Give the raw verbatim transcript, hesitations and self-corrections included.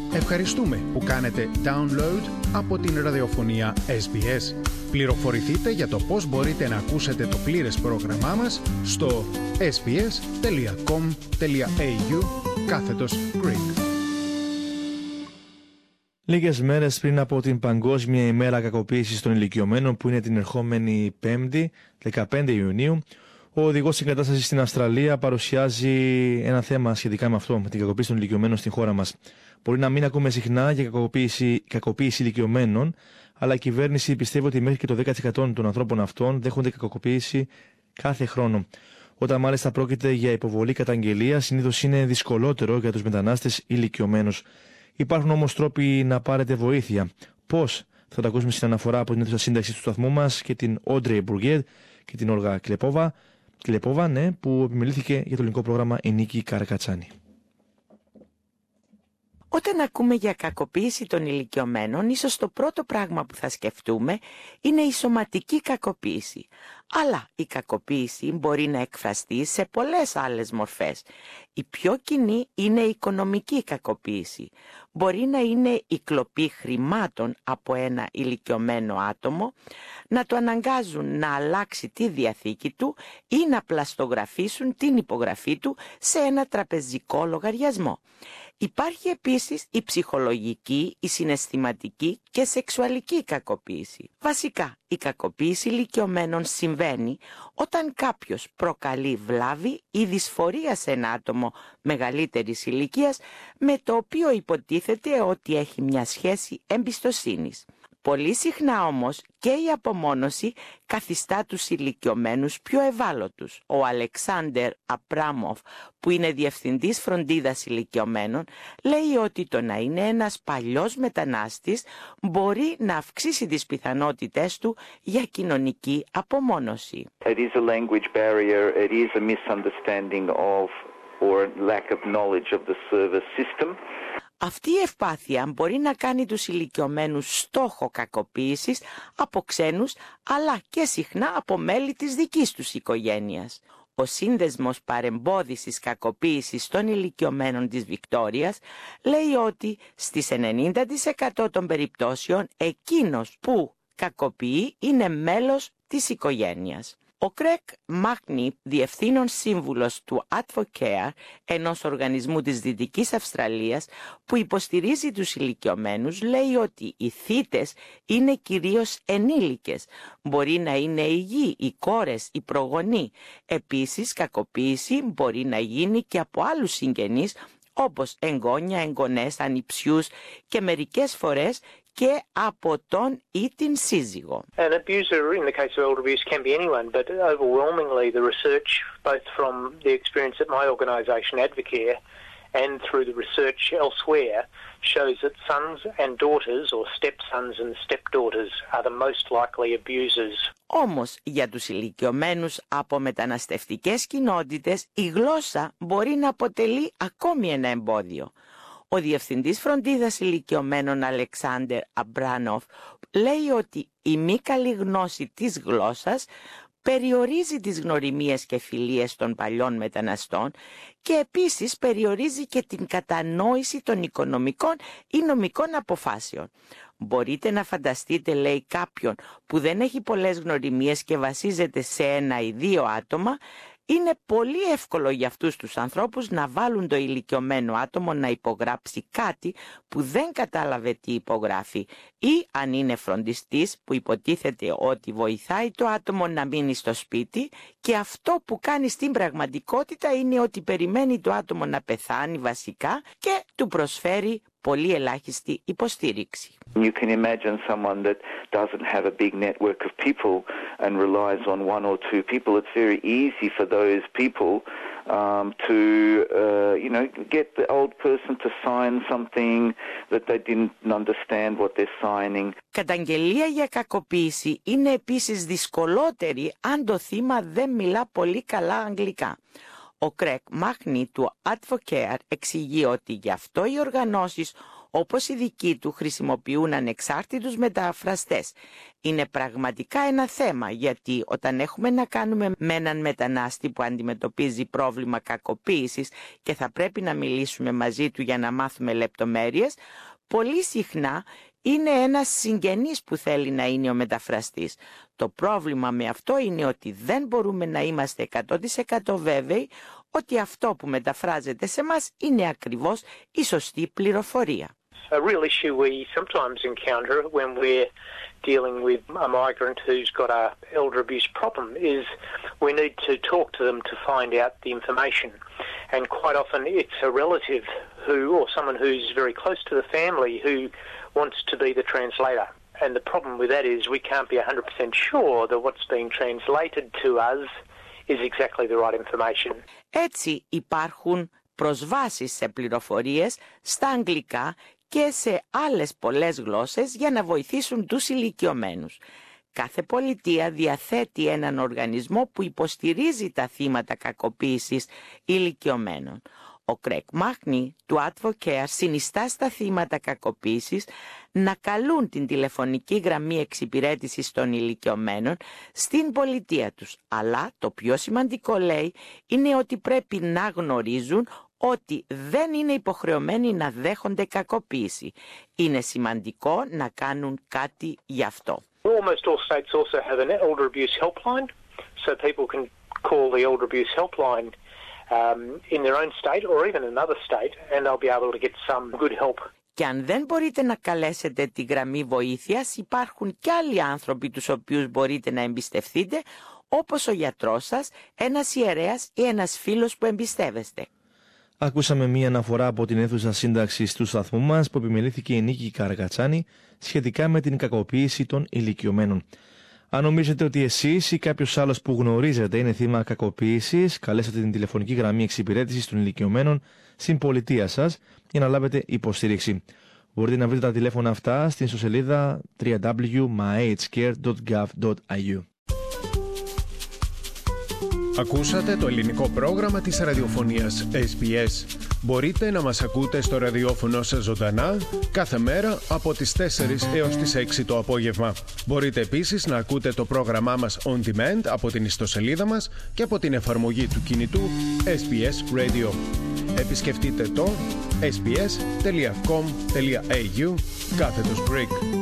Ευχαριστούμε που κάνετε download από την ραδιοφωνία ες μπι ες. Πληροφορηθείτε για το πώς μπορείτε να ακούσετε το πλήρες πρόγραμμά μας στο sbs.com.au κάθετος Greek. Λίγες μέρες πριν από την Παγκόσμια ημέρα κακοποίησης των ηλικιωμένων, που είναι την ερχόμενη Πέμπτη, δεκαπέντε Ιουνίου, ο οδηγός εγκατάστασης στην Αυστραλία παρουσιάζει ένα θέμα σχετικά με αυτό, με την κακοποίηση των ηλικιωμένων στην χώρα μας. Μπορεί να μην ακούμε συχνά για κακοποίηση, κακοποίηση ηλικιωμένων, αλλά η κυβέρνηση πιστεύει ότι μέχρι και το δέκα τοις εκατό των ανθρώπων αυτών δέχονται κακοποίηση κάθε χρόνο. Όταν μάλιστα πρόκειται για υποβολή καταγγελία, συνήθως είναι δυσκολότερο για τους μετανάστες ηλικιωμένους. Υπάρχουν όμως τρόποι να πάρετε βοήθεια. Πώς? Θα τα ακούσουμε στην αναφορά από την αίθουσα σύνταξη του σταθμού μας και την Audrey Bourget και την Όλγα Κλεπόβα, Κλεπόβα ναι, που επιμελήθηκε για το ελληνικό πρόγραμμα η Νίκη Καρακατσάνη. Όταν ακούμε για κακοποίηση των ηλικιωμένων, ίσως το πρώτο πράγμα που θα σκεφτούμε είναι η σωματική κακοποίηση. Αλλά η κακοποίηση μπορεί να εκφραστεί σε πολλές άλλες μορφές. Η πιο κοινή είναι η οικονομική κακοποίηση. Μπορεί να είναι η κλοπή χρημάτων από ένα ηλικιωμένο άτομο, να το αναγκάζουν να αλλάξει τη διαθήκη του ή να πλαστογραφήσουν την υπογραφή του σε ένα τραπεζικό λογαριασμό. Υπάρχει επίσης η ψυχολογική, η συναισθηματική και σεξουαλική κακοποίηση. Βασικά, η κακοποίηση ηλικιωμένων συμβαίνει όταν κάποιος προκαλεί βλάβη ή δυσφορία σε ένα άτομο μεγαλύτερης ηλικίας με το οποίο υποτίθεται ότι έχει μια σχέση εμπιστοσύνης. Πολύ συχνά όμως και η απομόνωση καθιστά τους ηλικιωμένους πιο ευάλωτους. Ο Αλεξάντερ Απράμοφ, που είναι διευθυντής φροντίδας ηλικιωμένων, λέει ότι το να είναι ένας παλιός μετανάστης μπορεί να αυξήσει τις πιθανότητες του για κοινωνική απομόνωση. It is a language barrier, it is a misunderstanding of or lack of knowledge of the service system. Αυτή η ευπάθεια μπορεί να κάνει τους ηλικιωμένους στόχο κακοποίησης από ξένους, αλλά και συχνά από μέλη της δικής τους οικογένειας. Ο Σύνδεσμος Παρεμπόδισης Κακοποίησης των Ηλικιωμένων της Βικτόριας λέει ότι στις ενενήντα τοις εκατό των περιπτώσεων εκείνος που κακοποιεί είναι μέλος της οικογένειας. Ο Κρέκ Μάχνι, διευθύνων σύμβουλος του Advocare, ενός οργανισμού της Δυτικής Αυστραλίας που υποστηρίζει τους ηλικιωμένους, λέει ότι οι θύτες είναι κυρίως ενήλικες. Μπορεί να είναι οι γη, οι κόρες, οι προγονείς. Επίσης, κακοποίηση μπορεί να γίνει και από άλλους συγγενείς, όπως εγγόνια, εγγονές, ανιψιούς και μερικές φορές και από τον ή την σύζυγο. An abuser in the case of elder abuse can be anyone, but overwhelmingly the research, both from the experience at my organisation Advocare and through the research elsewhere, shows that sons and daughters or stepsons and stepdaughters are the most likely abusers. Όμως, για τους ηλικιωμένους από μεταναστευτικές κοινότητες, η γλώσσα μπορεί να αποτελεί ακόμη ένα εμπόδιο. Ο Διευθυντής Φροντίδας Ηλικιωμένων Αλεξάντερ Αμπράνοφ λέει ότι η μη καλή γνώση της γλώσσας περιορίζει τις γνωριμίες και φιλίες των παλιών μεταναστών και επίσης περιορίζει και την κατανόηση των οικονομικών ή νομικών αποφάσεων. Μπορείτε να φανταστείτε, λέει, κάποιον που δεν έχει πολλές γνωριμίες και βασίζεται σε ένα ή δύο άτομα. Είναι πολύ εύκολο για αυτούς τους ανθρώπους να βάλουν το ηλικιωμένο άτομο να υπογράψει κάτι που δεν κατάλαβε τι υπογράφει, ή αν είναι φροντιστής που υποτίθεται ότι βοηθάει το άτομο να μείνει στο σπίτι και αυτό που κάνει στην πραγματικότητα είναι ότι περιμένει το άτομο να πεθάνει βασικά και του προσφέρει πολύ ελάχιστη υποστήριξη. You can imagine someone that doesn't have a big network of people and relies on one or two people. It's very easy for those people um, to, uh, you know, get the old person to sign something that they didn't understand what they're signing. Καταγγελία για κακοποίηση είναι επίσης δυσκολότερη αν το θύμα δεν μιλά πολύ καλά αγγλικά. Ο Κρέκ Μάχνι του Advocare εξηγεί ότι γι' αυτό οι οργανώσεις όπως οι δικοί του χρησιμοποιούν ανεξάρτητους μεταφραστές. Είναι πραγματικά ένα θέμα, γιατί όταν έχουμε να κάνουμε με έναν μετανάστη που αντιμετωπίζει πρόβλημα κακοποίησης και θα πρέπει να μιλήσουμε μαζί του για να μάθουμε λεπτομέρειες, πολύ συχνά είναι ένας συγγενής που θέλει να είναι ο μεταφραστής. Το πρόβλημα με αυτό είναι ότι δεν μπορούμε να είμαστε εκατό τοις εκατό βέβαιοι ότι αυτό που μεταφράζεται σε μας είναι ακριβώς η σωστή πληροφορία. A real issue we sometimes encounter when we're dealing with a migrant who's got a elder abuse problem is we need to talk to them to find out the information. And quite often it's a relative who, or someone who's very close to the family who wants to be the translator. And the problem with that is we can't be one hundred percent sure that what's being translated to us is exactly the right information. Έτσι υπάρχουν προσβάσεις σε πληροφορίες στα αγγλικά και σε άλλες πολλές γλώσσες για να βοηθήσουν τους ηλικιωμένους. Κάθε πολιτεία διαθέτει έναν οργανισμό που υποστηρίζει τα θύματα κακοποίησης ηλικιωμένων. Ο Κρέκ Μάχνη του Advocare συνιστά στα θύματα κακοποίησης να καλούν την τηλεφωνική γραμμή εξυπηρέτησης των ηλικιωμένων στην πολιτεία τους. Αλλά το πιο σημαντικό, λέει, είναι ότι πρέπει να γνωρίζουν ότι δεν είναι υποχρεωμένοι να δέχονται κακοποίηση. Είναι σημαντικό να κάνουν κάτι γι' αυτό. Almost all states also have an elder abuse helpline, so people can call the elder abuse helpline um, in their own state or even another state, and they'll be able to get some good help. Και αν δεν μπορείτε να καλέσετε τη γραμμή βοήθειας, υπάρχουν και άλλοι άνθρωποι τους οποίους μπορείτε να εμπιστευτείτε, όπως ο γιατρός σας, ένας ιερέας ή ένας φίλος που εμπιστεύεστε. Ακούσαμε μία αναφορά από την αίθουσα σύνταξης του σταθμού μας που επιμελήθηκε η Νίκη Καρακατσάνη σχετικά με την κακοποίηση των ηλικιωμένων. Αν νομίζετε ότι εσείς ή κάποιος άλλος που γνωρίζετε είναι θύμα κακοποίησης, καλέσατε την τηλεφωνική γραμμή εξυπηρέτησης των ηλικιωμένων στην πολιτεία σας για να λάβετε υποστήριξη. Μπορείτε να βρείτε τα τηλέφωνα αυτά στην ιστοσελίδα double-u double-u double-u τελεία my age care dot gov dot i u. Ακούσατε το ελληνικό πρόγραμμα της ραδιοφωνίας ες μπι ες. Μπορείτε να μας ακούτε στο ραδιόφωνο σας ζωντανά κάθε μέρα από τις τέσσερις έως τις έξι το απόγευμα. Μπορείτε επίσης να ακούτε το πρόγραμμά μας on demand από την ιστοσελίδα μας και από την εφαρμογή του κινητού ες μπι ες Radio. Επισκεφτείτε το ες μπι ες τελεία κομ τελεία έι γιου κάθετος Greek.